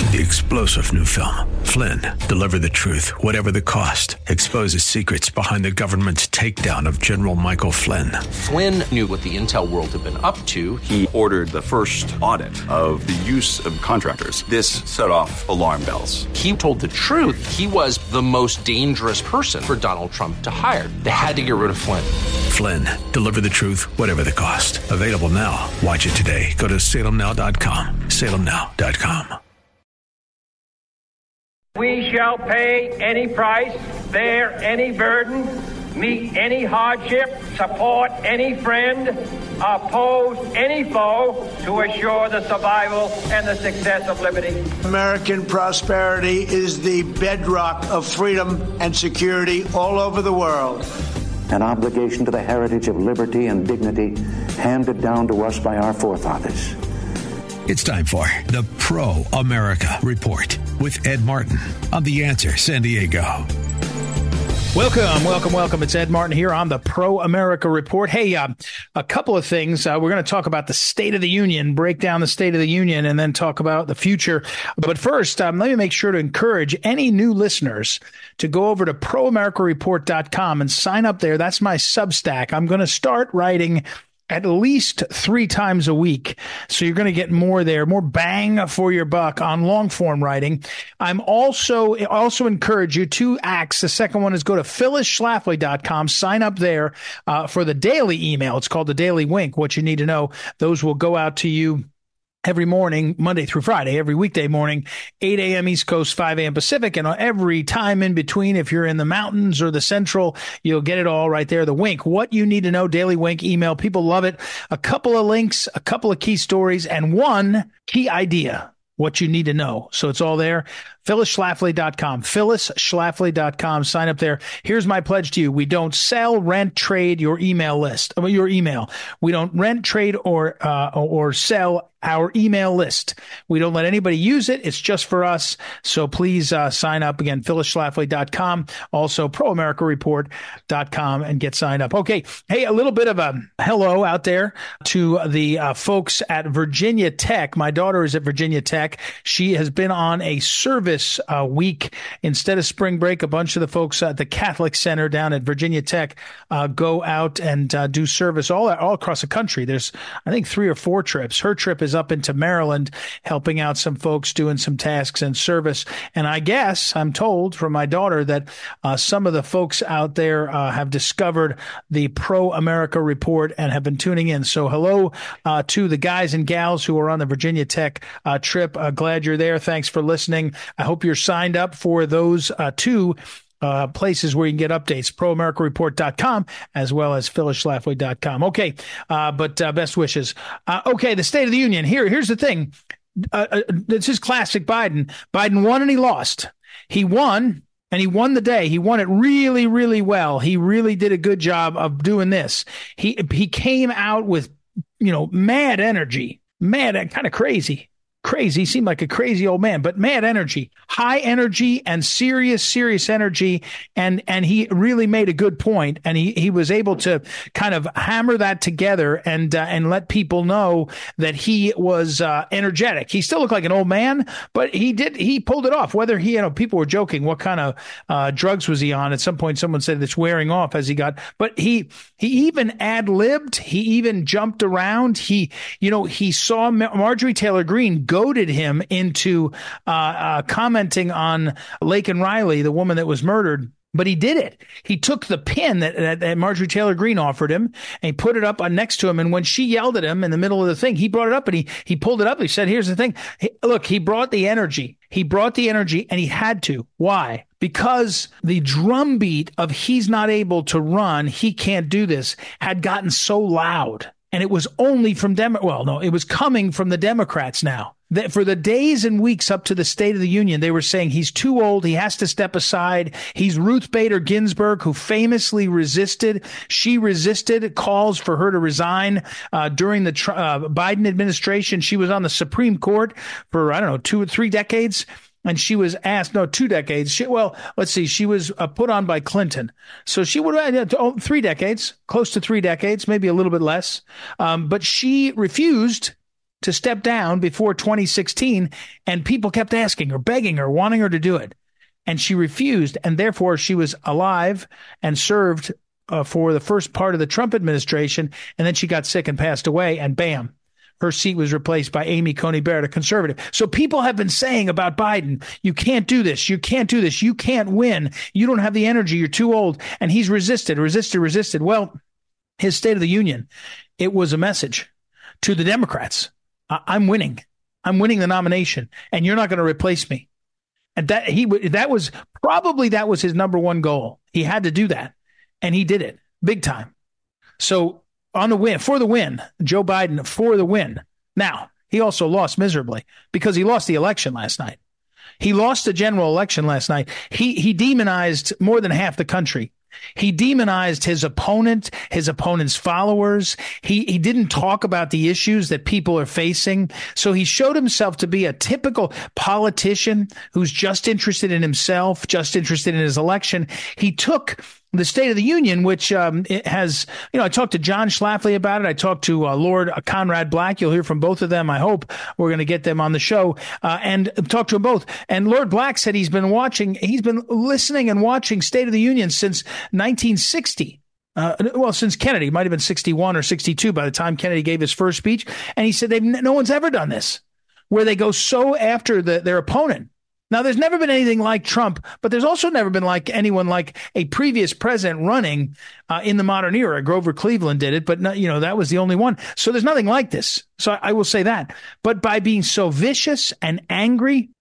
The explosive new film, Flynn, deliver the truth, whatever the cost, exposes secrets behind the government's takedown of General Michael Flynn. Flynn knew what the intel world had been up to. He ordered the first audit of the use of contractors. This set off alarm bells. He told the truth. He was the most dangerous person for Donald Trump to hire. They had to get rid of Flynn. Flynn, deliver the truth, whatever the cost. Available now. Watch it today. Go to salemnow.com. salemnow.com. We shall pay any price, bear any burden, meet any hardship, support any friend, oppose any foe to assure the survival and the success of liberty. American prosperity is the bedrock of freedom and security all over the world. An obligation to the heritage of liberty and dignity handed down to us by our forefathers. It's time for the Pro America Report with Ed Martin on The Answer San Diego. Welcome. It's Ed Martin here on the Pro America Report. Hey, a couple of things. We're going to talk about the State of the Union, break down the State of the Union, and then talk about the future. But first, let me make sure to encourage any new listeners to go over to proamericareport.com and sign up there. That's my Substack. I'm going to start writing at least 3 times a week. So you're going to get more there, more bang for your buck on long form writing. I'm also encourage you 2 acts. The second one is go to phyllisschlafly.com, sign up there for the daily email. It's called the Daily Wink. What you need to know, those will go out to you every morning, Monday through Friday, every weekday morning, 8 a.m. East Coast, 5 a.m. Pacific, and every time in between. If you're in the mountains or the central, you'll get it all right there. The Wink, what you need to know, Daily Wink email. People love it. A couple of links, a couple of key stories, and one key idea, what you need to know. So it's all there. phyllisschlafly.com, phyllisschlafly.com. Sign up there. Here's my pledge to you. We don't sell, rent, trade your email list, your email. We don't rent, trade, or sell our email list. We don't let anybody use it. It's just for us. So please sign up. Again, phyllisschlafly.com, also proamericareport.com, and get signed up. Okay. Hey, a little bit of a hello out there to the folks at Virginia Tech. My daughter is at Virginia Tech. She has been on a service week. Instead of spring break, a bunch of the folks at the Catholic Center down at Virginia Tech go out and do service all across the country. There's, I think, 3 or 4 trips. Her trip is up into Maryland, helping out some folks doing some tasks and service. And I guess I'm told from my daughter that some of the folks out there have discovered the Pro America Report and have been tuning in. So hello to the guys and gals who are on the Virginia Tech trip. Glad you're there. Thanks for listening. I hope you're signed up for those 2 places where you can get updates, proamericareport.com as well as phyllisschlafly.com. Okay, but best wishes. Okay, the State of the Union. Here's the thing. This is classic Biden. Biden won and he lost. He won, and he won the day. He won it really, really well. He really did a good job of doing this. He came out with, mad energy, kind of crazy. He seemed like a crazy old man, but mad energy, high energy and serious energy. And he really made a good point. And he was able to kind of hammer that together and let people know that he was energetic. He still looked like an old man, but he pulled it off. Whether people were joking, what kind of drugs was he on? At some point, someone said it's wearing off as he got, but he even ad-libbed. He even jumped around. He saw Marjorie Taylor Greene goaded him into commenting on Laken Riley, the woman that was murdered. But he did it. He took the pin that Marjorie Taylor Greene offered him and he put it up next to him. And when she yelled at him in the middle of the thing, he brought it up and he pulled it up. He said, here's the thing. Look, he brought the energy. And he had to. Why? Because the drumbeat of he's not able to run, he can't do this, had gotten so loud. And it was only from it was coming from the Democrats now. That for the days and weeks up to the State of the Union, they were saying he's too old. He has to step aside. He's Ruth Bader Ginsburg, who famously resisted. She resisted calls for her to resign during the Biden administration. She was on the Supreme Court for, 2 or 3 decades. And she was asked, 2 decades. She was put on by Clinton. So she would have 3 decades, close to 3 decades, maybe a little bit less. But she refused to step down before 2016, and people kept asking her, begging her, wanting her to do it. And she refused, and therefore she was alive and served for the first part of the Trump administration, and then she got sick and passed away, and bam, her seat was replaced by Amy Coney Barrett, a conservative. So people have been saying about Biden, you can't do this, you can't do this, you can't win, you don't have the energy, you're too old, and he's resisted. Well, his State of the Union, it was a message to the Democrats. I'm winning the nomination, and you're not going to replace me. And that was his number one goal. He had to do that, and he did it big time. So for the win, Joe Biden for the win. Now, he also lost miserably because he lost the election last night. He lost the general election last night. He demonized more than half the country. He demonized his opponent, his opponent's followers. He didn't talk about the issues that people are facing. So he showed himself to be a typical politician who's just interested in himself, just interested in his election. He took the State of the Union, which it has, I talked to John Schlafly about it. I talked to Lord Conrad Black. You'll hear from both of them. I hope we're going to get them on the show and talk to them both. And Lord Black said he's been listening and watching State of the Union since 1960. Since Kennedy, might have been 61 or 62 by the time Kennedy gave his first speech. And he said no one's ever done this, where they go so after their opponent. Now, there's never been anything like Trump, but there's also never been anyone like a previous president running in the modern era. Grover Cleveland did it, but that was the only one. So there's nothing like this. So I will say that. But by being so vicious and angry,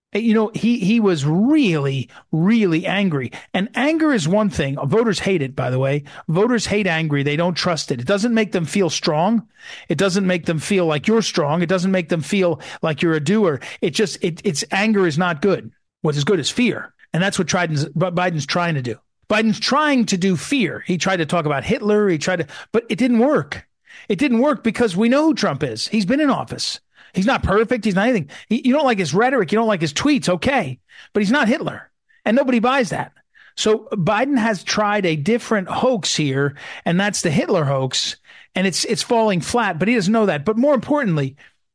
he was really, really angry. And anger is one thing. Voters hate it, by the way. Voters hate angry. They don't trust it. It doesn't make them feel strong. It doesn't make them feel like you're strong. It doesn't make them feel like you're a doer. It's anger is not good. What is good is fear. And that's what Biden's trying to do. Biden's trying to do fear. He tried to talk about Hitler. But it didn't work. It didn't work because we know who Trump is. He's been in office. He's not perfect. He's not anything. You don't like his rhetoric. You don't like his tweets. Okay. But he's not Hitler. And nobody buys that. So Biden has tried a different hoax here, and that's the Hitler hoax. And it's falling flat, but he doesn't know that. But more importantly,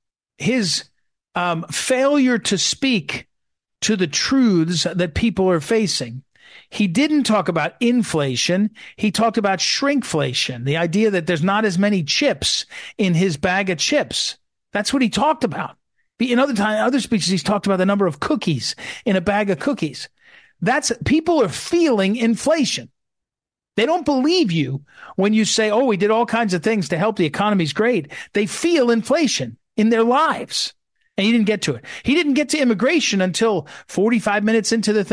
his failure to speak to the truths that people are facing. He didn't talk about inflation. He talked about shrinkflation, the idea that there's not as many chips in his bag of chips. That's what he talked about. In other speeches, he's talked about the number of cookies in a bag of cookies. People are feeling inflation. They don't believe you when you say, we did all kinds of things to help the economy's great. They feel inflation in their lives. And he didn't get to it. He didn't get to immigration until 45 minutes into the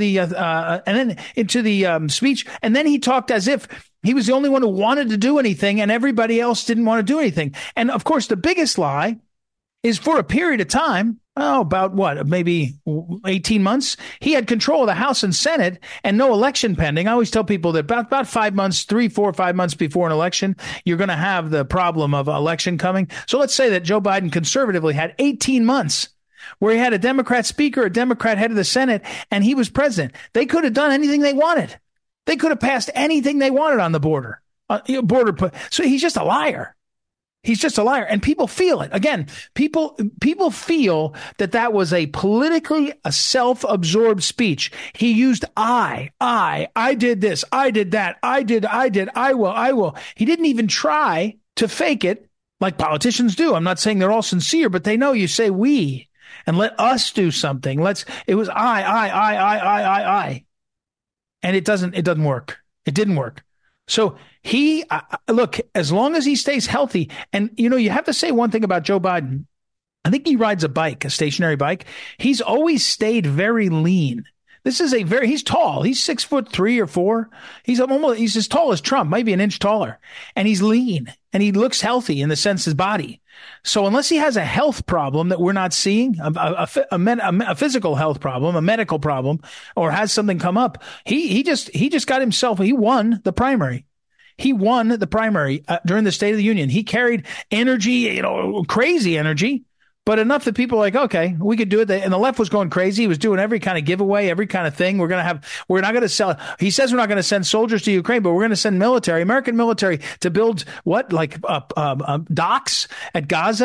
speech. And then he talked as if he was the only one who wanted to do anything and everybody else didn't want to do anything. And of course, the biggest lie is for a period of time, maybe 18 months, he had control of the House and Senate and no election pending. I always tell people that about 5 months, 3, 4, 5 months before an election, you're going to have the problem of election coming. So let's say that Joe Biden conservatively had 18 months where he had a Democrat speaker, a Democrat head of the Senate, and he was president. They could have done anything they wanted. They could have passed anything they wanted on the border. So he's just a liar. He's just a liar. And people feel it. Again, people feel that was a politically self-absorbed speech. He used I did this, I did that, I did, I will. He didn't even try to fake it like politicians do. I'm not saying they're all sincere, but they know you say we and let us do something. It was I. And it doesn't work. It didn't work. So look, as long as he stays healthy, and you have to say one thing about Joe Biden. I think he rides a stationary bike. He's always stayed very lean. He's tall. He's 6'3" or 4. He's as tall as Trump, maybe an inch taller. And he's lean and he looks healthy in the sense his body. So unless he has a health problem that we're not seeing, a physical health problem, a medical problem, or has something come up, he just got himself, he won the primary. He won the primary during the State of the Union. He carried energy, crazy energy, but enough that people are like, okay, we could do it. And the left was going crazy. He was doing every kind of giveaway, every kind of thing. We're not going to sell. He says we're not going to send soldiers to Ukraine, but we're going to send American military to build docks at Gaza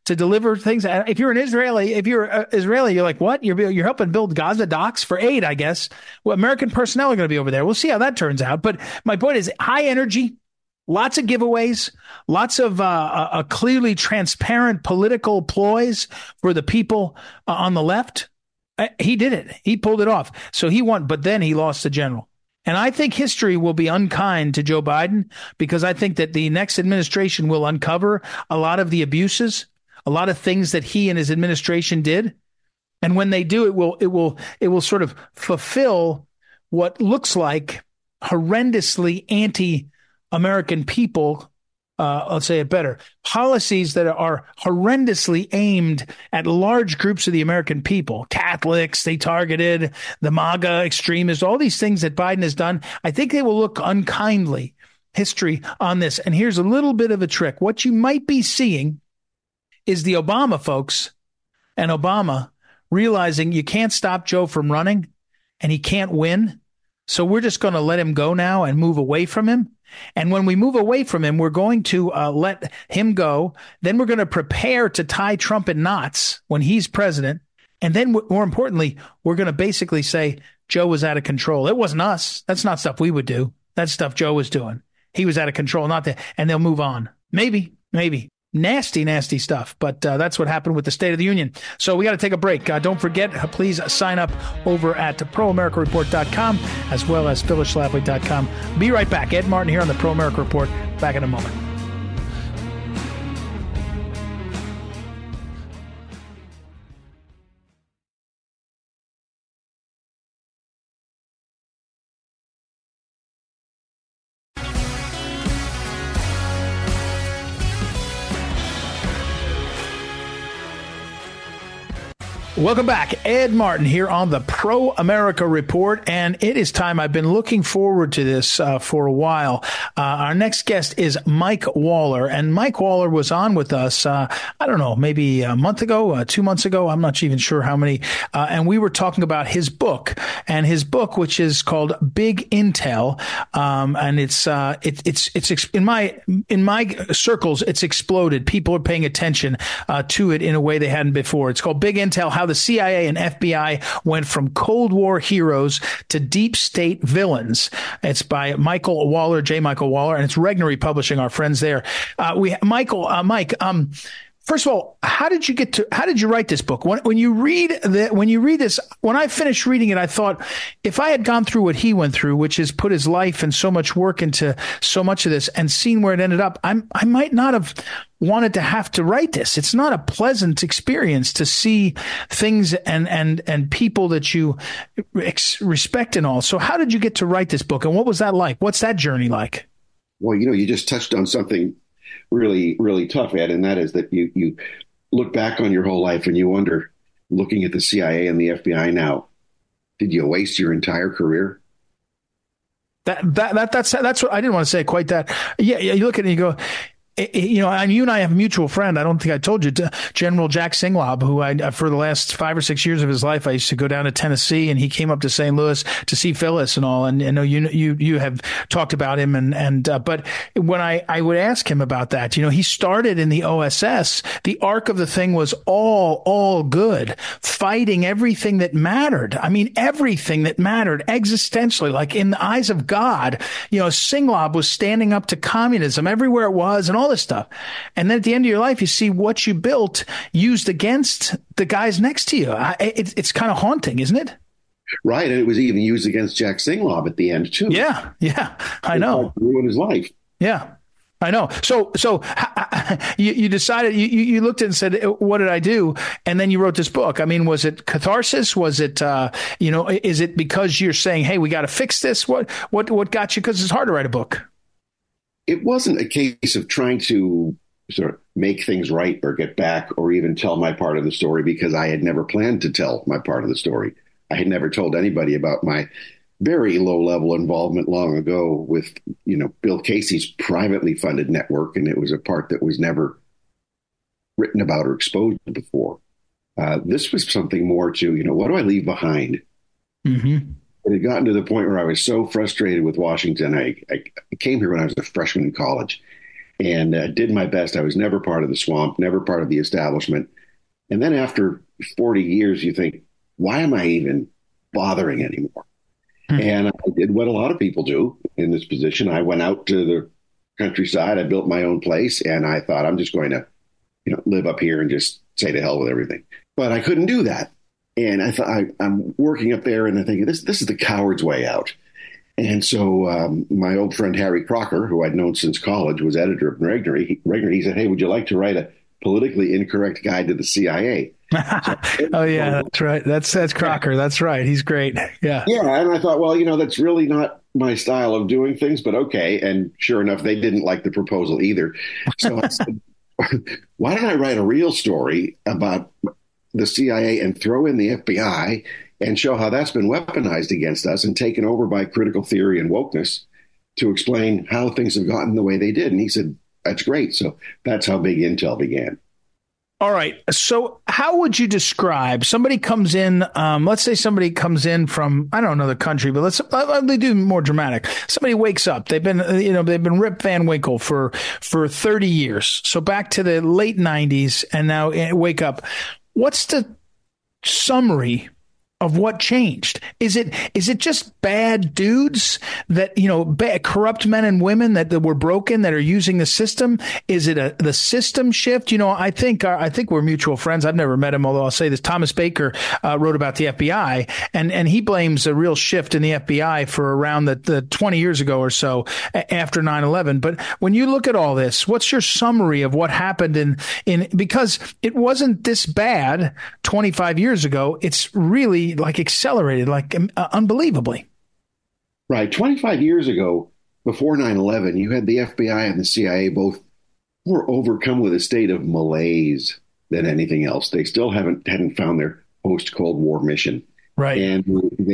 to deliver things. If you're Israeli, you're like, what? You're helping build Gaza docks for aid, I guess. Well, American personnel are going to be over there. We'll see how that turns out. But my point is high energy, lots of giveaways, lots of clearly transparent political ploys for the people on the left. He did it. He pulled it off. So he won, but then he lost the general. And I think history will be unkind to Joe Biden because I think that the next administration will uncover a lot of the abuses, a lot of things that he and his administration did. And when they do, it will sort of fulfill what looks like horrendously anti-American people. I'll say it better. Policies that are horrendously aimed at large groups of the American people. Catholics, they targeted, the MAGA extremists, all these things that Biden has done. I think they will look unkindly, history, on this. And here's a little bit of a trick. What you might be seeing is the Obama folks and Obama realizing you can't stop Joe from running and he can't win. So we're just going to let him go now and move away from him. And when we move away from him, we're going to let him go. Then we're going to prepare to tie Trump in knots when he's president. And then, more importantly, we're going to basically say Joe was out of control. It wasn't us. That's not stuff we would do. That's stuff Joe was doing. He was out of control, not that. And they'll move on. Maybe. Nasty, nasty stuff. But that's what happened with the State of the Union. So we got to take a break. Don't forget, please sign up over at proamericareport.com as well as phyllisschlafly.com. Be right back. Ed Martin here on the Pro America Report. Back in a moment. Welcome back. Ed Martin here on the Pro America Report, and it is time. I've been looking forward to this for a while. Our next guest is Mike Waller, and Mike Waller was on with us, I don't know, maybe a month ago, 2 months ago. I'm not even sure how many. And we were talking about his book, which is called Big Intel. And it's in my circles, it's exploded. People are paying attention to it in a way they hadn't before. It's called Big Intel: How the CIA and FBI went from Cold War heroes to deep state villains. It's by Michael Waller, J. Michael Waller, and it's Regnery Publishing, our friends there. Mike, first of all, how did you write this book? When you read this, when I finished reading it, I thought, if I had gone through what he went through, which is put his life and so much work into so much of this, and seen where it ended up, I might not have wanted to have to write this. It's not a pleasant experience to see things and people that you respect and all. So how did you get to write this book, and what was that like? What's that journey like? Well, you just touched on something really, really tough, Ed, and that is that you look back on your whole life and you wonder, looking at the CIA and the FBI now, did you waste your entire career? That's what I didn't want to say quite that. Yeah, you look at it and you go, and you and I have a mutual friend. I don't think I told you, General Jack Singlob, who for the last 5 or 6 years of his life, I used to go down to Tennessee, and he came up to St. Louis to see Phyllis and all. And I know you have talked about him, but when I would ask him about that, he started in the OSS. The arc of the thing was all good, fighting everything that mattered. I mean, everything that mattered existentially, like in the eyes of God. Singlob was standing up to communism everywhere it was, and all this stuff. And then at the end of your life, you see what you built used against the guys next to you. It's kind of haunting, isn't it? Right. And it was even used against Jack Singlob at the end, too. Yeah. I know. Ruined his life. Yeah. I know. So you decided, you looked at it and said, what did I do? And then you wrote this book. I mean, was it catharsis? Was it, is it because you're saying, hey, we got to fix this? What got you? Because it's hard to write a book. It wasn't a case of trying to sort of make things right or get back or even tell my part of the story, because I had never planned to tell my part of the story. I had never told anybody about my very low-level involvement long ago with, Bill Casey's privately funded network, and it was a part that was never written about or exposed before. This was something more to, what do I leave behind? Mm-hmm. It had gotten to the point where I was so frustrated with Washington. I came here when I was a freshman in college, and did my best. I was never part of the swamp, never part of the establishment. And then after 40 years, you think, why am I even bothering anymore? And I did what a lot of people do in this position. I went out to the countryside. I built my own place, and I thought, I'm just going to, live up here and just say to hell with everything. But I couldn't do that. And I thought, I'm working up there, and I'm thinking, this is the coward's way out. And so my old friend Harry Crocker, who I'd known since college, was editor of Regnery. He said, hey, would you like to write a politically incorrect guide to the CIA? Oh, yeah, that's right. That's Crocker. That's right. He's great. Yeah. Yeah. And I thought, well, that's really not my style of doing things, but okay. And sure enough, they didn't like the proposal either. So I said, why don't I write a real story about the CIA and throw in the FBI and show how that's been weaponized against us and taken over by critical theory and wokeness to explain how things have gotten the way they did. And he said, that's great. So that's how Big Intel began. All right. So how would you describe somebody comes in? Let's say somebody comes in from, I don't know the country, but they do more dramatic. Somebody wakes up. They've been Rip Van Winkle for 30 years. So back to the late 90s and now wake up. What's the summary of what changed? Is it just bad dudes that, corrupt men and women that were broken, that are using the system? Is it the system shift? I think we're mutual friends. I've never met him, although I'll say this. Thomas Baker wrote about the FBI, and he blames a real shift in the FBI for around the 20 years ago or so after 9/11. But when you look at all this, what's your summary of what happened in because it wasn't this bad 25 years ago. It's really accelerated, unbelievably. Right. 25 years ago, before 9/11, you had the FBI and the CIA both more overcome with a state of malaise than anything else. They still hadn't found their post-Cold War mission. Right. And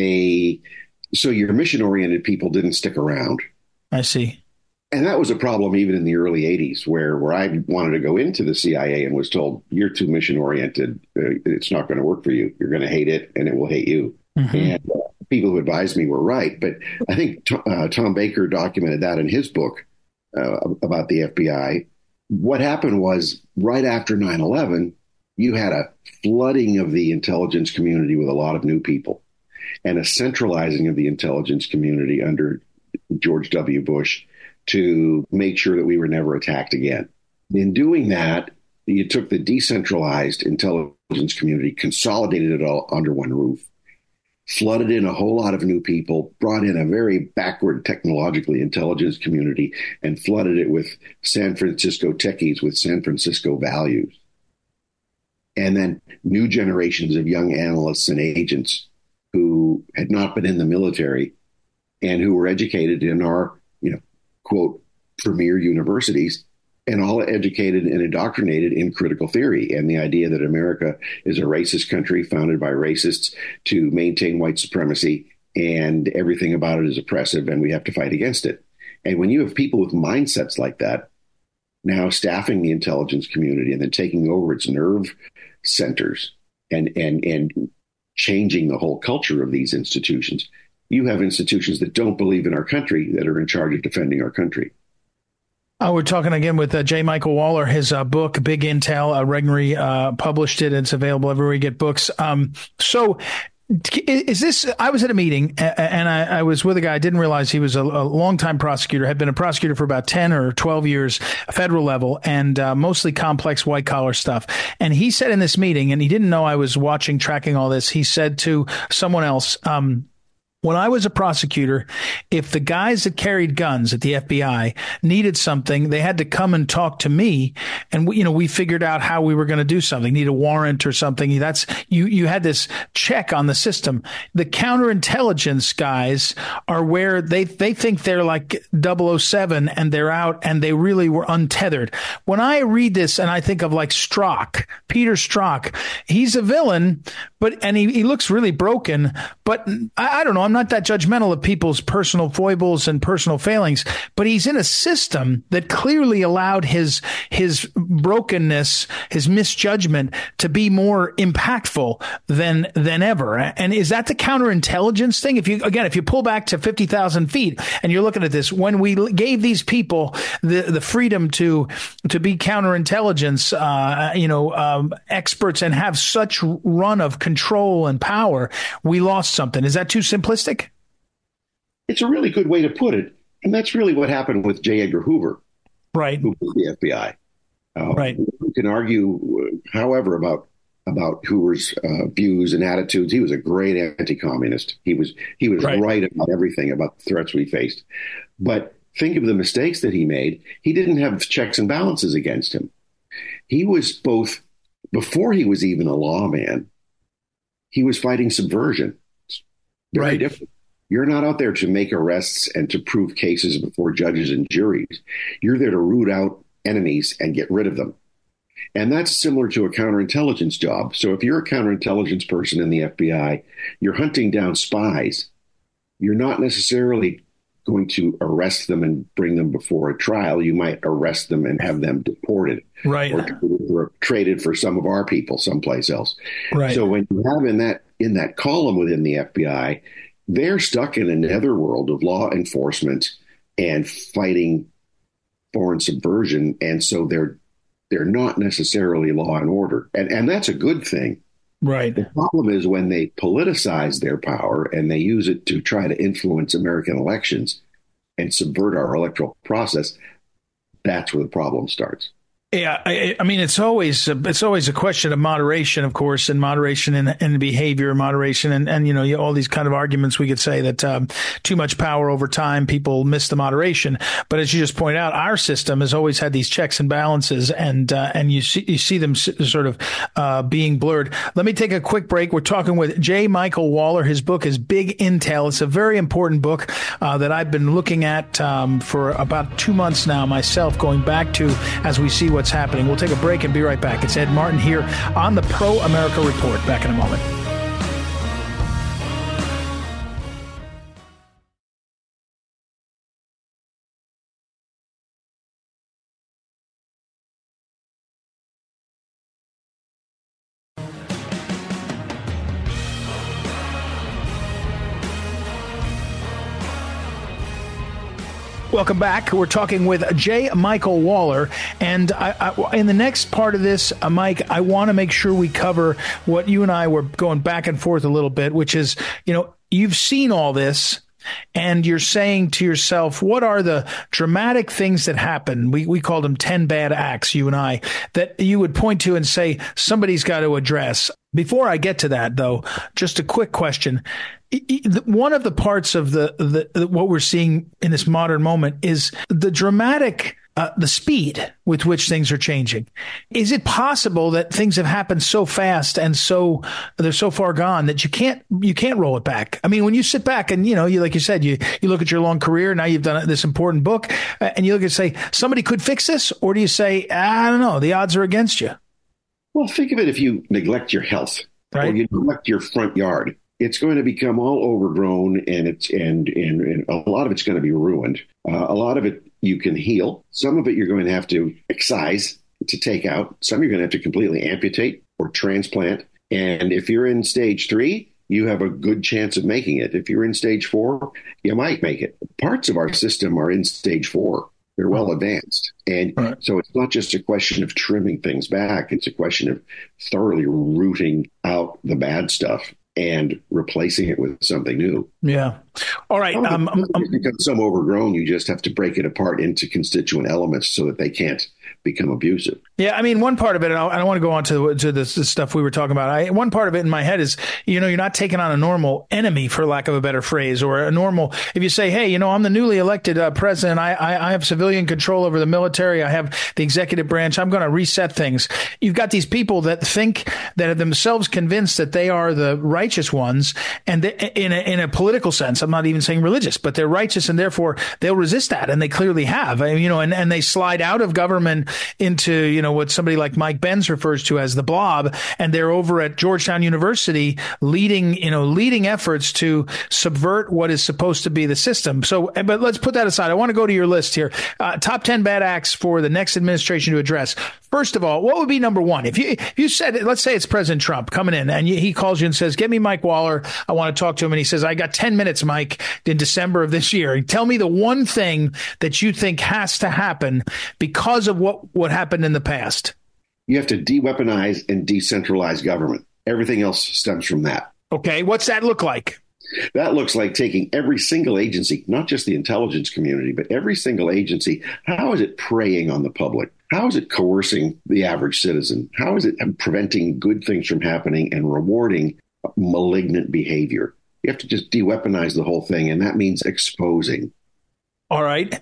so your mission-oriented people didn't stick around. I see. And that was a problem even in the early 80s, where I wanted to go into the CIA and was told, you're too mission-oriented. It's not going to work for you. You're going to hate it, and it will hate you. Mm-hmm. And people who advised me were right. But I think Tom Baker documented that in his book about the FBI. What happened was right after 9/11, you had a flooding of the intelligence community with a lot of new people and a centralizing of the intelligence community under George W. Bush to make sure that we were never attacked again. In doing that, you took the decentralized intelligence community, consolidated it all under one roof, flooded in a whole lot of new people, brought in a very backward technologically intelligence community, and flooded it with San Francisco techies with San Francisco values. And then new generations of young analysts and agents who had not been in the military and who were educated in our, quote, premier universities, and all educated and indoctrinated in critical theory and the idea that America is a racist country founded by racists to maintain white supremacy, and everything about it is oppressive and we have to fight against it. And when you have people with mindsets like that now staffing the intelligence community and then taking over its nerve centers and changing the whole culture of these institutions, you have institutions that don't believe in our country that are in charge of defending our country. We're talking again with J. Michael Waller. His book, Big Intel, Regnery published it. It's available everywhere you get books. So is this, I was at a meeting and I was with a guy. I didn't realize he was a longtime prosecutor, had been a prosecutor for about 10 or 12 years, federal level, and mostly complex white collar stuff. And he said in this meeting, and he didn't know I was tracking all this, he said to someone else, when I was a prosecutor, if the guys that carried guns at the FBI needed something, they had to come and talk to me. And we figured out how we were going to do something, need a warrant or something. That's you had this check on the system. The counterintelligence guys are where they think they're like 007 and they're out and they really were untethered. When I read this and I think of like Strzok, Peter Strzok, he's a villain, and he looks really broken, but I don't know. I'm not that judgmental of people's personal foibles and personal failings, but he's in a system that clearly allowed his brokenness, his misjudgment to be more impactful than ever. And is that the counterintelligence thing? If you pull back to 50,000 feet and you're looking at this, when we gave these people the freedom to be counterintelligence, experts and have such run of control and power, we lost something. Is that too simplistic? It's a really good way to put it. And that's really what happened with J. Edgar Hoover. Right. Who was the FBI. Right. You can argue, however, about Hoover's views and attitudes. He was a great anti-communist. He was right about everything about the threats we faced. But think of the mistakes that he made. He didn't have checks and balances against him. He was both, before he was even a lawman, he was fighting subversion. It's very different. You're not out there to make arrests and to prove cases before judges and juries. You're there to root out enemies and get rid of them. And that's similar to a counterintelligence job. So if you're a counterintelligence person in the FBI, you're hunting down spies. You're not necessarily going to arrest them and bring them before a trial. You might arrest them and have them deported, right, or traded for some of our people someplace else. Right. So when you have in that column within the FBI, they're stuck in a netherworld of law enforcement and fighting foreign subversion, and so they're not necessarily law and order, and that's a good thing. Right. The problem is when they politicize their power and they use it to try to influence American elections and subvert our electoral process. That's where the problem starts. Yeah, I mean, it's always a question of moderation, of course, and moderation in behavior, moderation, and all these kind of arguments. We could say that too much power over time, people miss the moderation. But as you just point out, our system has always had these checks and balances, and you see them sort of being blurred. Let me take a quick break. We're talking with J. Michael Waller. His book is Big Intel. It's a very important book that I've been looking at for about 2 months now myself, going back to as we see what's happening. We'll take a break and be right back. It's Ed Martin here on the Pro America Report. Back in a moment. Welcome back. We're talking with J. Michael Waller. And in the next part of this, Mike, I want to make sure we cover what you and I were going back and forth a little bit, which is, you've seen all this and you're saying to yourself, what are the dramatic things that happen? We called them 10 bad acts, you and I, that you would point to and say, somebody's got to address. Before I get to that, though, just a quick question. One of the parts of the what we're seeing in this modern moment is the dramatic, the speed with which things are changing. Is it possible that things have happened so fast and so they're so far gone that you can't roll it back? I mean, when you sit back and, you like you said, you look at your long career, now you've done this important book, and you look and say, somebody could fix this? Or do you say, I don't know, the odds are against you? Well, think of it if you neglect your health, right, or you neglect your front yard. It's going to become all overgrown, and a lot of it's going to be ruined. A lot of it you can heal. Some of it you're going to have to excise, to take out. Some you're going to have to completely amputate or transplant. And if you're in stage 3, you have a good chance of making it. If you're in stage 4, you might make it. Parts of our system are in stage 4. They're well advanced. And so it's not just a question of trimming things back. It's a question of thoroughly rooting out the bad stuff and replacing it with something new. Yeah. All right. Because some overgrown, you just have to break it apart into constituent elements so that they can't become abusive. Yeah, I mean, one part of it, and I don't want to go on to this stuff we were talking about. One part of it in my head is, you're not taking on a normal enemy, for lack of a better phrase, or a normal, if you say, hey, I'm the newly elected president, I have civilian control over the military, I have the executive branch, I'm going to reset things. You've got these people that think, that are themselves convinced that they are the righteous ones, and in a political sense, I'm not even saying religious, but they're righteous, and therefore they'll resist that, and they clearly have, and they slide out of government into, what somebody like Mike Benz refers to as the blob, and they're over at Georgetown University leading efforts to subvert what is supposed to be the system. So, but let's put that aside. I want to go to your list here. Top 10 bad acts for the next administration to address. First of all, what would be number one? If you said, let's say it's President Trump coming in and he calls you and says, get me Mike Waller. I want to talk to him. And he says, I got 10 minutes, Mike, in December of this year. Tell me the one thing that you think has to happen because of what happened in the past. You have to de-weaponize and decentralize government. Everything else stems from that. Okay. What's that look like? That looks like taking every single agency, not just the intelligence community, but every single agency. How is it preying on the public? How is it coercing the average citizen? How is it preventing good things from happening and rewarding malignant behavior? You have to just de-weaponize the whole thing, and that means exposing. All right.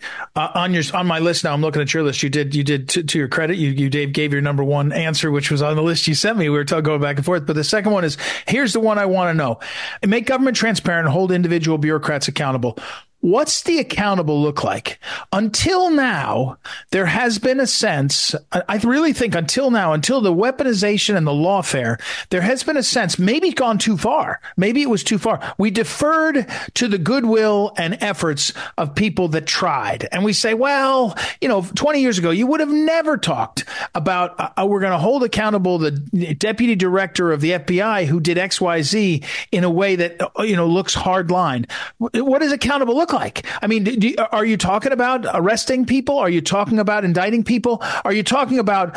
On my list now, I'm looking at your list. You did to your credit. You Dave gave your number one answer, which was on the list you sent me. We were going back and forth. But the second one is, here's the one I want to know. Make government transparent and hold individual bureaucrats accountable. What's the accountable look like? Until now, there has been a sense, I really think until now, until the weaponization and the lawfare, there has been a sense, maybe gone too far. Maybe it was too far. We deferred to the goodwill and efforts of people that tried. And we say, well, 20 years ago, you would have never talked about, we're going to hold accountable the deputy director of the FBI who did XYZ in a way that, looks hardline. What does accountable look like? I mean, are you talking about arresting people? Are you talking about indicting people? Are you talking about,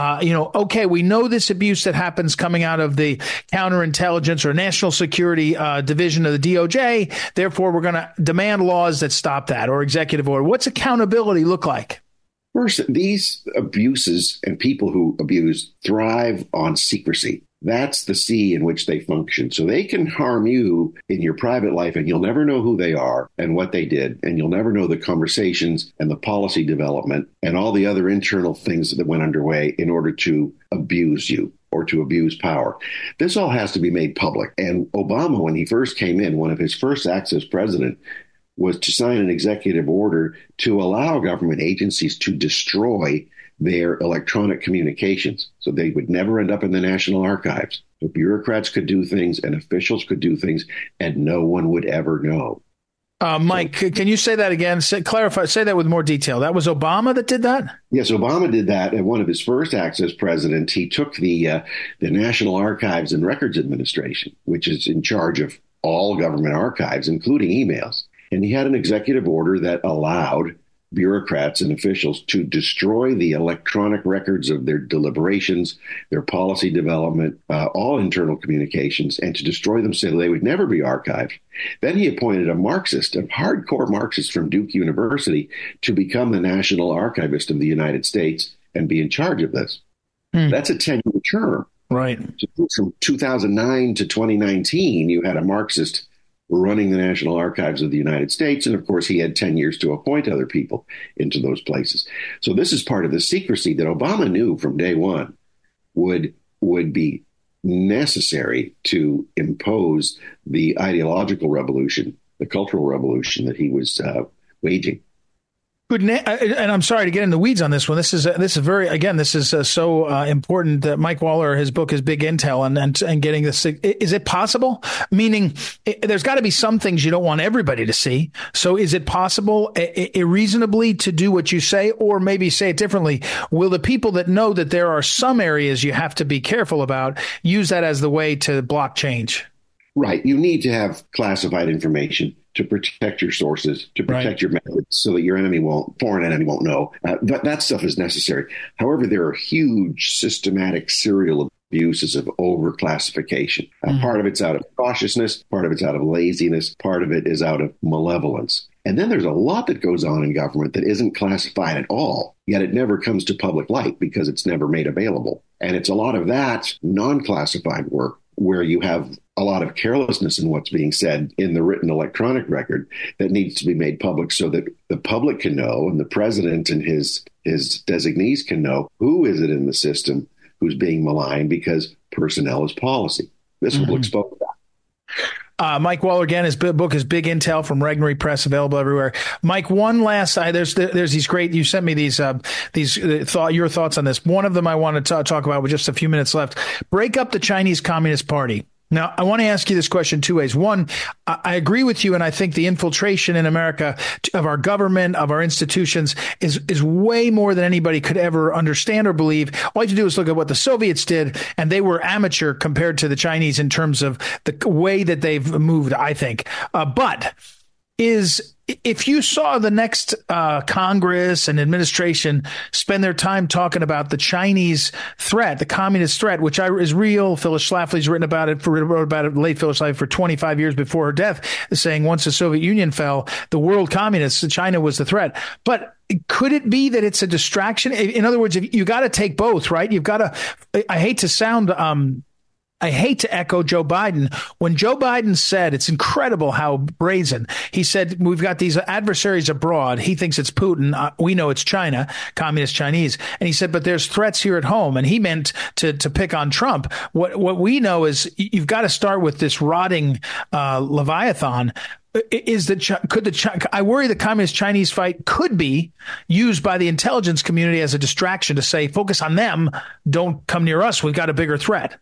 okay, we know this abuse that happens coming out of the counterintelligence or national security division of the DOJ. Therefore, we're going to demand laws that stop that or executive order. What's accountability look like? First, these abuses and people who abuse thrive on secrecy. That's the sea in which they function. So they can harm you in your private life, and you'll never know who they are and what they did. And you'll never know the conversations and the policy development and all the other internal things that went underway in order to abuse you or to abuse power. This all has to be made public. And Obama, when he first came in, one of his first acts as president was to sign an executive order to allow government agencies to destroy their electronic communications so they would never end up in the National Archives. So bureaucrats could do things and officials could do things and no one would ever know. Mike, can you say that again? Clarify, say that with more detail. That was Obama that did that? Yes, Obama did that. And one of his first acts as president, he took the National Archives and Records Administration, which is in charge of all government archives, including emails. And he had an executive order that allowed bureaucrats and officials to destroy the electronic records of their deliberations, their policy development, all internal communications, and to destroy them so they would never be archived. Then he appointed a Marxist, a hardcore Marxist from Duke University, to become the National Archivist of the United States and be in charge of this. That's a 10-year term. Right. So from 2009 to 2019, you had a Marxist running the National Archives of the United States. And of course, he had 10 years to appoint other people into those places. So this is part of the secrecy that Obama knew from day one would be necessary to impose the ideological revolution, the cultural revolution that he was waging. And I'm sorry to get in the weeds on this one. This is very, again, this is so important that Mike Waller, his book is Big Intel and getting this. Is it possible? Meaning there's got to be some things you don't want everybody to see. So is it possible reasonably to do what you say, or maybe say it differently? Will the people that know that there are some areas you have to be careful about use that as the way to block change? Right. You need to have classified information to protect your sources, to protect your methods so that your foreign enemy won't know. That stuff is necessary. However, there are huge systematic serial abuses of overclassification. Part of it's out of cautiousness, part of it's out of laziness, part of it is out of malevolence. And then there's a lot that goes on in government that isn't classified at all, yet it never comes to public light because it's never made available. And it's a lot of that non-classified work where you have a lot of carelessness in what's being said in the written electronic record that needs to be made public so that the public can know and the president and his designees can know who is it in the system who's being maligned, because personnel is policy. This will expose that. Mike Waller, again, his book is Big Intel from Regnery Press, available everywhere. Mike, one last, there's these great, you sent me your thoughts on this. One of them I want to talk about with just a few minutes left. Break up the Chinese Communist Party. Now, I want to ask you this question two ways. One, I agree with you, and I think the infiltration in America of our government, of our institutions, is way more than anybody could ever understand or believe. All you have to do is look at what the Soviets did, and they were amateur compared to the Chinese in terms of the way that they've moved, I think. But if you saw the next Congress and administration spend their time talking about the Chinese threat, the communist threat, which is real. Phyllis Schlafly's wrote about it, late Phyllis Schlafly, for 25 years before her death, saying once the Soviet Union fell, the world communists, China was the threat. But could it be that it's a distraction? In other words, you got to take both, right? You've got to, I hate to echo Joe Biden. When Joe Biden said, it's incredible how brazen, he said, we've got these adversaries abroad. He thinks it's Putin. We know it's China, communist Chinese. And he said, but there's threats here at home. And he meant to pick on Trump. What we know is you've got to start with this rotting Leviathan. I worry the communist Chinese fight could be used by the intelligence community as a distraction to say, focus on them. Don't come near us. We've got a bigger threat.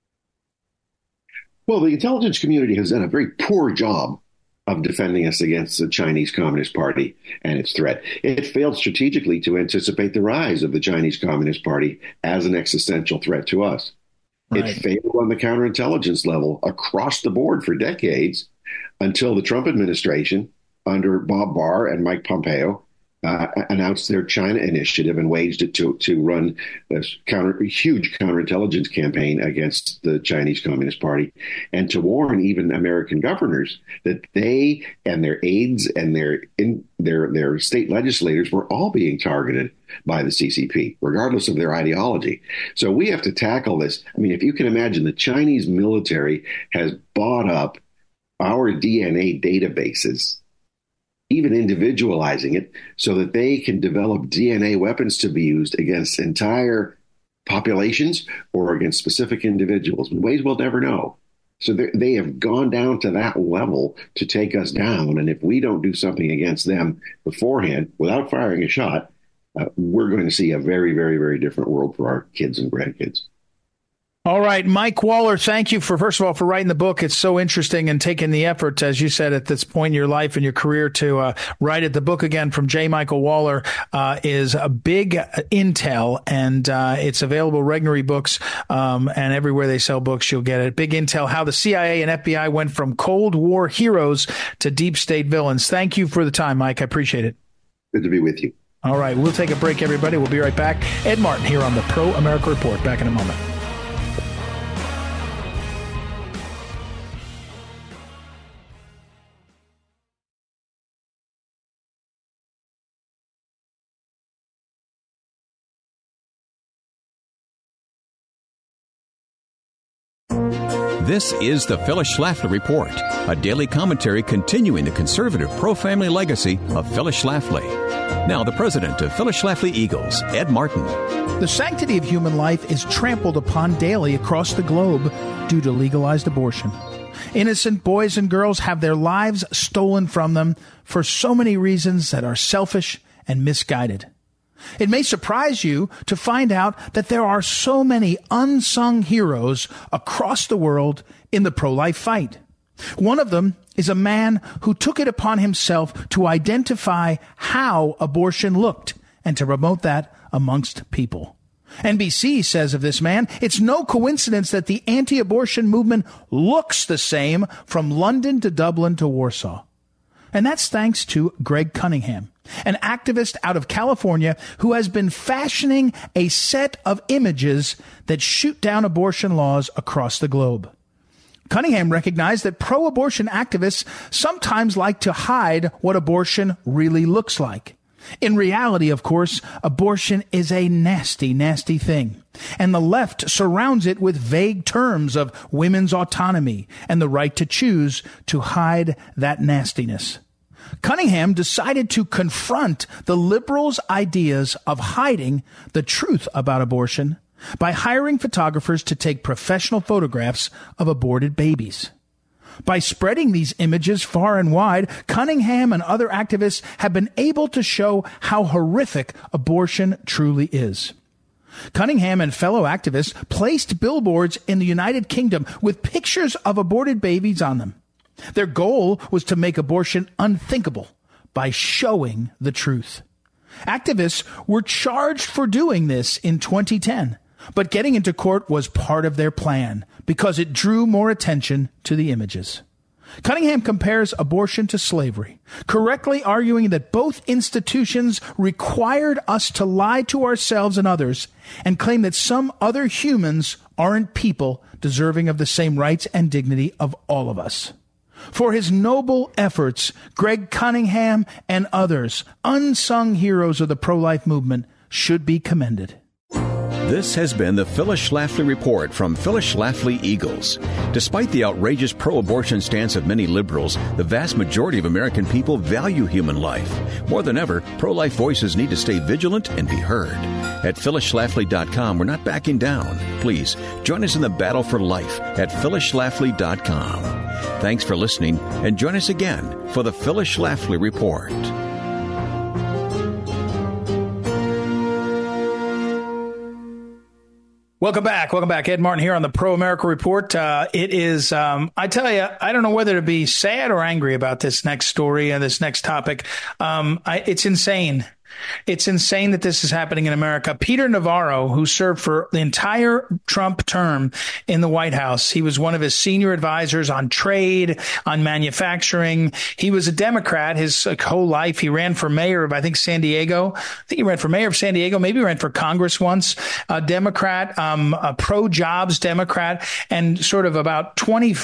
Well, the intelligence community has done a very poor job of defending us against the Chinese Communist Party and its threat. It failed strategically to anticipate the rise of the Chinese Communist Party as an existential threat to us. Right. It failed on the counterintelligence level across the board for decades until the Trump administration, under Bob Barr and Mike Pompeo, announced their China initiative and waged it to run this huge counterintelligence campaign against the Chinese Communist Party, and to warn even American governors that they and their aides and their state legislators were all being targeted by the CCP, regardless of their ideology. So we have to tackle this. I mean, if you can imagine, the Chinese military has bought up our DNA databases, even individualizing it so that they can develop DNA weapons to be used against entire populations or against specific individuals in ways we'll never know. So they have gone down to that level to take us down. And if we don't do something against them beforehand, without firing a shot, we're going to see a very, very, very different world for our kids and grandkids. All right, Mike Waller, thank you first of all, for writing the book. It's so interesting and taking the effort, as you said, at this point in your life and your career to write it. The book, again, from J. Michael Waller, is a Big Intel, and it's available Regnery Books, and everywhere they sell books, you'll get it. Big Intel, How the CIA and FBI Went from Cold War Heroes to Deep State Villains. Thank you for the time, Mike. I appreciate it. Good to be with you. All right, we'll take a break, everybody. We'll be right back. Ed Martin here on the Pro America Report. Back in a moment. This is the Phyllis Schlafly Report, a daily commentary continuing the conservative pro-family legacy of Phyllis Schlafly. Now, the president of Phyllis Schlafly Eagles, Ed Martin. The sanctity of human life is trampled upon daily across the globe due to legalized abortion. Innocent boys and girls have their lives stolen from them for so many reasons that are selfish and misguided. It may surprise you to find out that there are so many unsung heroes across the world in the pro-life fight. One of them is a man who took it upon himself to identify how abortion looked and to promote that amongst people. NBC says of this man, it's no coincidence that the anti-abortion movement looks the same from London to Dublin to Warsaw. And that's thanks to Greg Cunningham, an activist out of California who has been fashioning a set of images that shoot down abortion laws across the globe. Cunningham recognized that pro-abortion activists sometimes like to hide what abortion really looks like. In reality, of course, abortion is a nasty, nasty thing. And the left surrounds it with vague terms of women's autonomy and the right to choose to hide that nastiness. Cunningham decided to confront the liberals' ideas of hiding the truth about abortion by hiring photographers to take professional photographs of aborted babies. By spreading these images far and wide, Cunningham and other activists have been able to show how horrific abortion truly is. Cunningham and fellow activists placed billboards in the United Kingdom with pictures of aborted babies on them. Their goal was to make abortion unthinkable by showing the truth. Activists were charged for doing this in 2010, but getting into court was part of their plan because it drew more attention to the images. Cunningham compares abortion to slavery, correctly arguing that both institutions required us to lie to ourselves and others and claim that some other humans aren't people deserving of the same rights and dignity of all of us. For his noble efforts, Greg Cunningham and others, unsung heroes of the pro-life movement, should be commended. This has been the Phyllis Schlafly Report from Phyllis Schlafly Eagles. Despite the outrageous pro-abortion stance of many liberals, the vast majority of American people value human life. More than ever, pro-life voices need to stay vigilant and be heard. At phyllisschlafly.com, we're not backing down. Please, join us in the battle for life at phyllisschlafly.com. Thanks for listening, and join us again for the Phyllis Schlafly Report. Welcome back. Ed Martin here on the Pro America Report. It is, I tell you, I don't know whether to be sad or angry about this next story and this next topic. It's insane. It's insane that this is happening in America. Peter Navarro, who served for the entire Trump term in the White House, he was one of his senior advisors on trade, on manufacturing. He was a Democrat his whole life. He ran for mayor of, I think, San Diego. I think he ran for mayor of San Diego. Maybe he ran for Congress once. A Democrat, a pro-jobs Democrat. And sort of about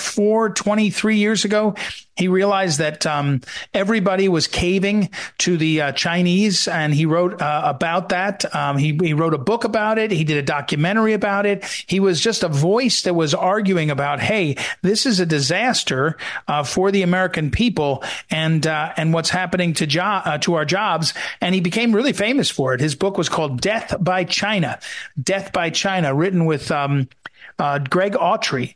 23 years ago, he realized that everybody was caving to the Chinese, and he wrote about that. He wrote a book about it. He did a documentary about it. He was just a voice that was arguing about, hey, this is a disaster for the American people and what's happening to our jobs. And he became really famous for it. His book was called Death by China, written with Greg Autry.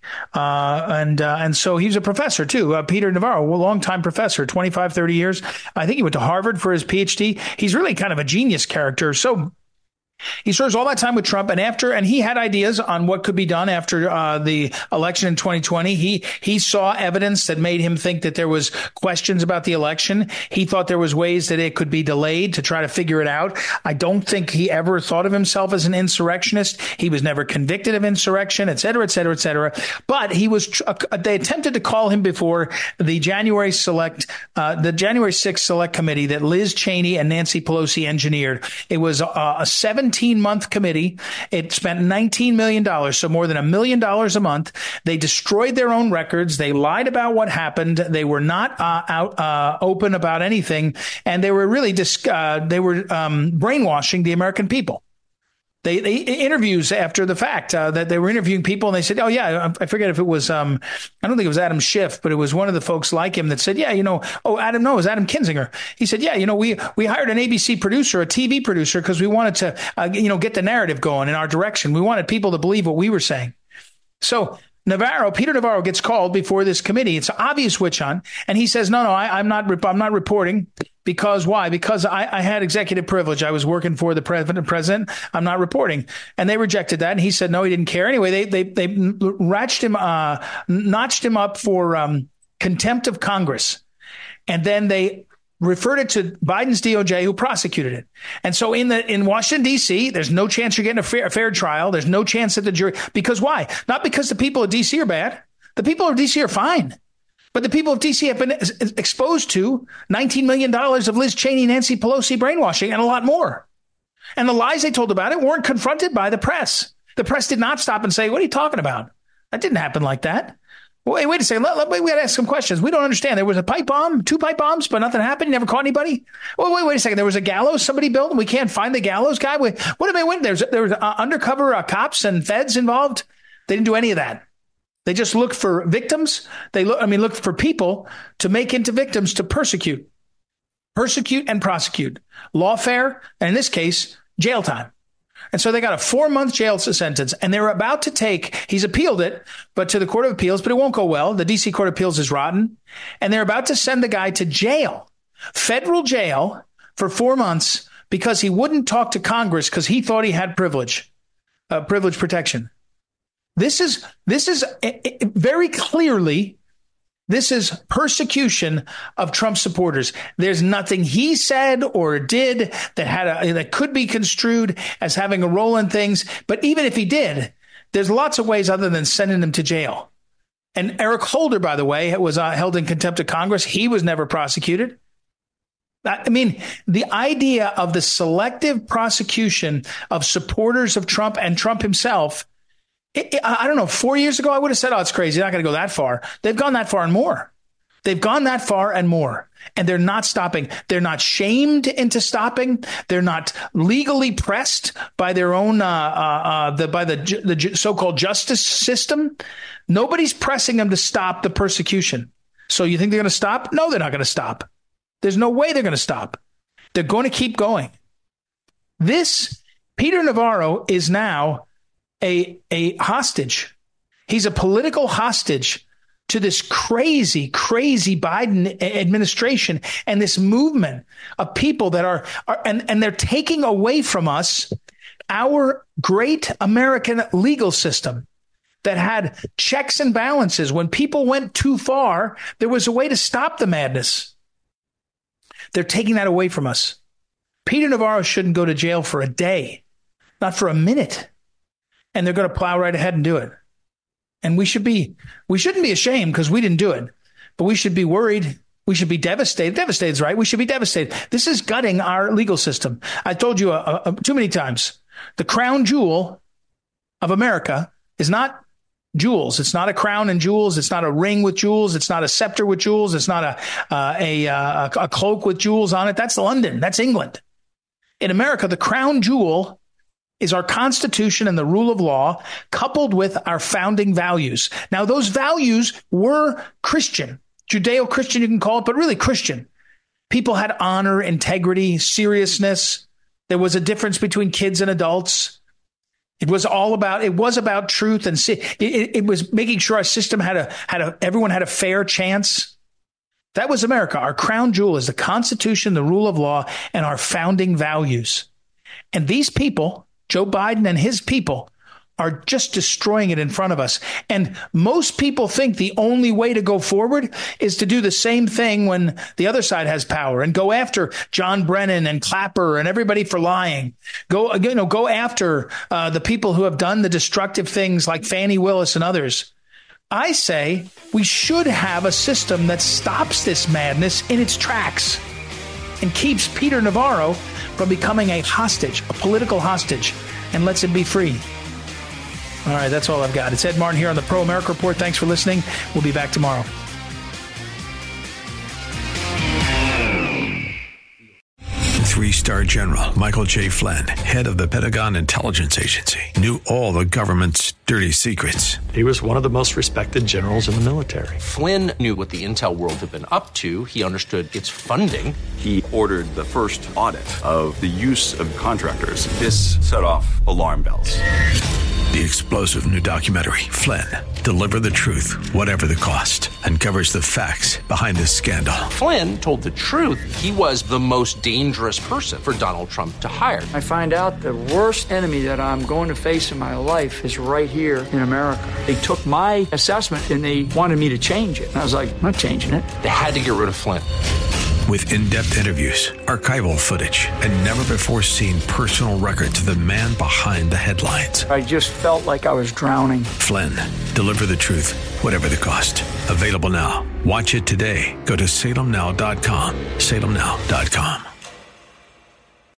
And so he's a professor too. Peter Navarro, a longtime professor, 25, 30 years. I think he went to Harvard for his PhD. He's really kind of a genius character. So he serves all that time with Trump, and he had ideas on what could be done after the election in 2020. He saw evidence that made him think that there was questions about the election. He thought there was ways that it could be delayed to try to figure it out. I don't think he ever thought of himself as an insurrectionist. He was never convicted of insurrection, et cetera, et cetera, et cetera. But he was. They attempted to call him before the January 6th Select Committee that Liz Cheney and Nancy Pelosi engineered. It was a 17-month committee. It spent $19 million, so more than $1 million a month. They destroyed their own records. They lied about what happened. They were not open about anything, and they were really brainwashing the American people. They interviews after the fact that they were interviewing people, and they said, oh, yeah, I forget if it was, I don't think it was Adam Schiff, but it was one of the folks like him that said, yeah, it was Adam Kinzinger. He said, yeah, we hired an ABC producer, a TV producer, because we wanted to, get the narrative going in our direction. We wanted people to believe what we were saying. So Peter Navarro gets called before this committee. It's an obvious witch hunt. And he says, no, I'm not reporting. Because why? Because I had executive privilege. I was working for the president. I'm not reporting. And they rejected that. And he said, no, he didn't care. Anyway, they notched him up for contempt of Congress. And then they referred it to Biden's DOJ, who prosecuted it. And so in Washington, D.C., there's no chance you're getting a fair trial. There's no chance that the jury, because why? Not because the people of D.C. are bad. The people of D.C. are fine. But the people of D.C. have been exposed to $19 million of Liz Cheney, Nancy Pelosi brainwashing, and a lot more. And the lies they told about it weren't confronted by the press. The press did not stop and say, what are you talking about? That didn't happen like that. Wait a second. We got to ask some questions. We don't understand. There was a pipe bomb, 2 pipe bombs, but nothing happened. You never caught anybody. Wait a second. There was a gallows somebody built, and we can't find the gallows guy. What did they win? There was undercover cops and feds involved. They didn't do any of that. They just looked for victims. They looked for people to make into victims to persecute and prosecute. Lawfare, and in this case, jail time. And so they got a 4-month jail sentence, and they're about to he's appealed it, but to the Court of Appeals, but it won't go well. The D.C. Court of Appeals is rotten. And they're about to send the guy to jail, federal jail, for 4 months because he wouldn't talk to Congress because he thought he had privilege protection. This is very clearly, this is persecution of Trump supporters. There's nothing he said or did that could be construed as having a role in things. But even if he did, there's lots of ways other than sending him to jail. And Eric Holder, by the way, was held in contempt of Congress. He was never prosecuted. I mean, the idea of the selective prosecution of supporters of Trump and Trump himself, I don't know, 4 years ago, I would have said, oh, it's crazy. They're not going to go that far. They've gone that far and more. They've gone that far and more. And they're not stopping. They're not shamed into stopping. They're not legally pressed by their own, by the so-called justice system. Nobody's pressing them to stop the persecution. So you think they're going to stop? No, they're not going to stop. There's no way they're going to stop. They're going to keep going. Peter Navarro is now a hostage. He's a political hostage to this crazy, crazy Biden administration and this movement of people that are they're taking away from us our great American legal system that had checks and balances. When people went too far, there was a way to stop the madness. They're taking that away from us. Peter Navarro shouldn't go to jail for a day, not for a minute. And they're going to plow right ahead and do it. And we shouldn't be ashamed because we didn't do it, but we should be worried. We should be devastated. Devastated is right. We should be devastated. This is gutting our legal system. I told you too many times, the crown jewel of America is not jewels. It's not a crown and jewels. It's not a ring with jewels. It's not a scepter with jewels. It's not a cloak with jewels on it. That's London. That's England. In America, the crown jewel is our Constitution and the rule of law, coupled with our founding values. Now, those values were Christian, Judeo-Christian, you can call it, but really Christian. People had honor, integrity, seriousness. There was a difference between kids and adults. It was about truth, and it was making sure our system everyone had a fair chance. That was America. Our crown jewel is the Constitution, the rule of law, and our founding values. And these people, Joe Biden and his people, are just destroying it in front of us. And most people think the only way to go forward is to do the same thing when the other side has power and go after John Brennan and Clapper and everybody for lying. Go after the people who have done the destructive things like Fani Willis and others. I say we should have a system that stops this madness in its tracks and keeps Peter Navarro from becoming a hostage, a political hostage, and lets him be free. All right, that's all I've got. It's Ed Martin here on the Pro America Report. Thanks for listening. We'll be back tomorrow. Three-star General Michael J. Flynn, head of the Pentagon Intelligence Agency, knew all the government's dirty secrets. He was one of the most respected generals in the military. Flynn knew what the intel world had been up to. He understood its funding. He ordered the first audit of the use of contractors. This set off alarm bells. The explosive new documentary, Flynn, Deliver the Truth, Whatever the Cost, uncovers the facts behind this scandal. Flynn told the truth. He was the most dangerous person for Donald Trump to hire. I find out the worst enemy that I'm going to face in my life is right here in America. They took my assessment and they wanted me to change it. And I was like, I'm not changing it. They had to get rid of Flynn. With in-depth interviews, archival footage, and never-before-seen personal records of the man behind the headlines. I just felt like I was drowning. Flynn, Deliver the Truth, Whatever the Cost. Available now. Watch it today. Go to salemnow.com. salemnow.com.